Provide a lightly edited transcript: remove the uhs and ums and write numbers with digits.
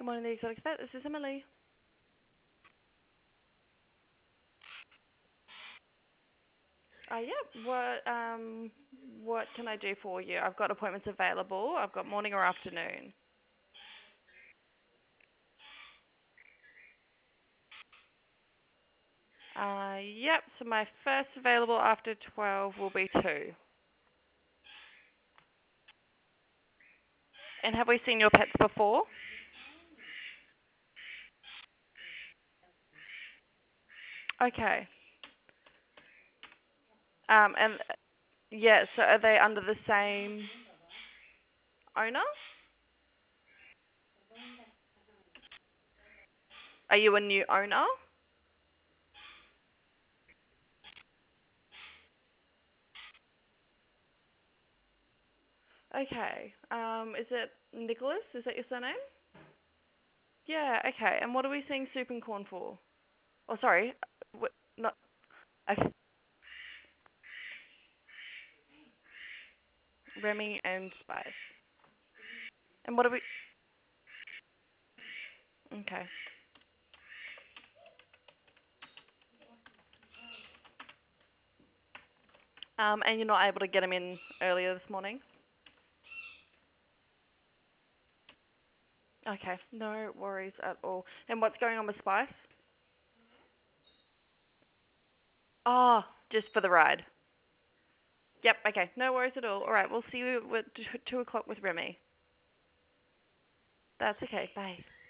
Good morning, the Exotic Vet. This is Emily. Yeah. What can I do for you? I've got appointments available. I've got morning or afternoon. Yep. So my first available after 12 will be 2. And have we seen your pets before? Okay. And yeah. So are they under the same owner? Are you a new owner? Okay. Is it Nicholas? Is that your surname? Yeah. Okay. And what are we seeing soup and corn for? Oh, sorry. Not. Okay. Remy and Spice. And what are we? Okay. And you're not able to get him in earlier this morning? Okay, no worries at all. And what's going on with Spice? Oh, just for the ride. Yep, okay, no worries at all. All right, we'll see you at 2 o'clock with Remy. That's okay, bye.